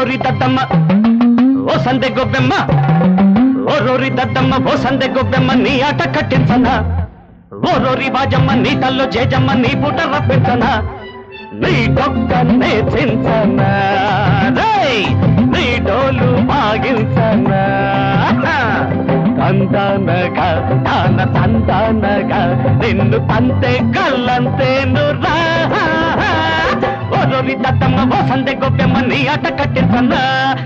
ఓరోరి దద్దమ్మ ఓ సందె గొబ్బెమ్మ ఓరోరి దద్దమ్మ ఓ సందె గొబ్బెమ్మ నీ ఆట కట్టించనా ఓరోరి బాజమ్మ నీ తల్లో జేజమ్మ నీ పూట రప్పించనా నీ డొక్కనే చించనా నీ డోలు బాగించనా తందనగా తాన తందనగా నిన్ను తంతే కళ్ళంతేను రా ఓరోరి దద్దమ్మ ఓ సందె గొబ్బెమ్మ నీ ఆట కట్టించనా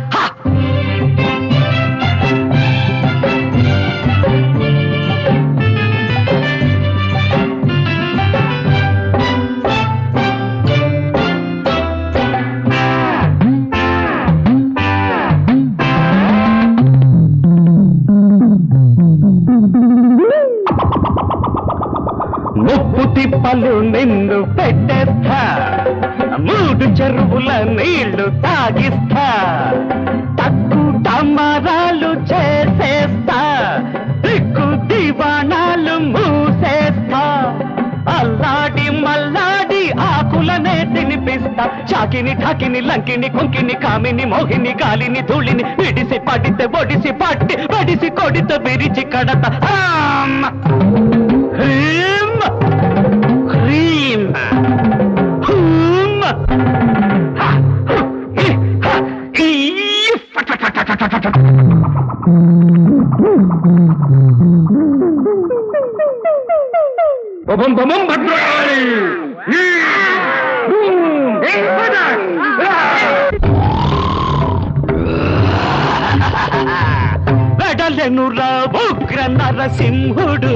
ముప్పు తిప్పలు నిన్ను పెట్టేస్తా మూడు చెరువుల నీళ్లు తాగిస్తా తక్కు టమరాలు చేసేస్తా దిక్కు దివాణాలు మూసేస్తా అల్లాడి మల్లాడి ఆకులనే తినిపిస్తా చాకిని ఠాకిని లంకిని కొంకిని కామిని మోహిని గాలిని ధూళిని విడిసి పడితే ఒడిసి పట్టి వడిసి కొడితో విరిచి కడత క్రీమ్ వెడలెనురా ఉగ్ర నరసింహుడు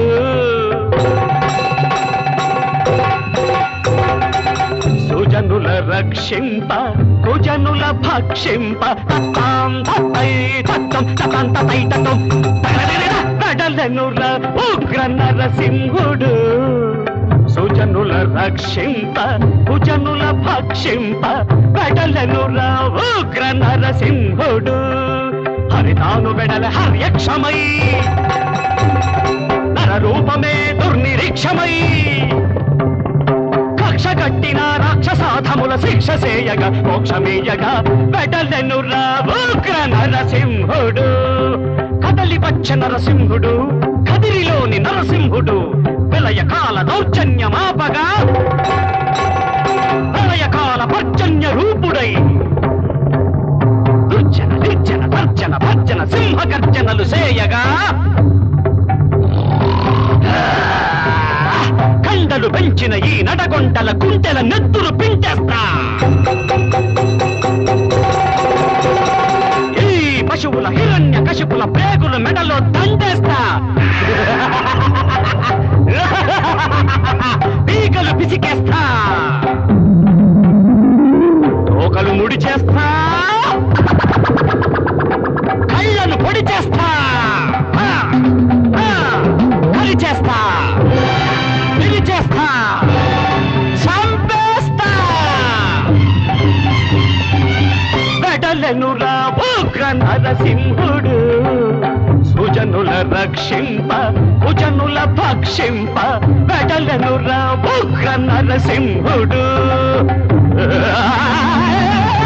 సుజనుల రక్షింప కుజనుల భక్షింప వెడలెనురా ఉగ్ర నరసింహుడు సుజనుల రక్షింప కుజనుల భక్షింప వెడలెనురా ఉగ్ర నరసింహుడు హరితాను వెడల హర్యక్షమై నరరూపమే దుర్నిరీక్షమై కక్షగట్టిన రాక్షసాధముల శిక్ష చేయగా మోక్షమేయగా వెడలెనురా ఉగ్ర నరసింహుడు కదలి వచ్చ నరసింహుడు కదిరిలోని నరసింహుడు విలయకాల దౌర్జన్యమాపగా ప్రళయకాల పర్జన్య రూపుడై దుర్జన నిర్జన తర్జన భర్జన సింహ గర్జనలు చేయగా కండలు పెంచిన ఈ నడగొంటల కుంటెల నెత్తురు పింటేస్తా ఈ పశువుల హిరణ్య కశిపుల ప్రేగుల మెడలో దండేస్తా పీకలు పిసికేస్తా తోకలు ముడి చేస్తా కళ్ళను పొడి చేస్తా కలి చేస్తా చేస్తా చంపేస్తా వెడలెనురా ఉగ్ర నరసింహుడు సుజనుల రక్షింప కుజనుల భక్షింప వెడలెనురా ఉగ్ర నరసింహుడు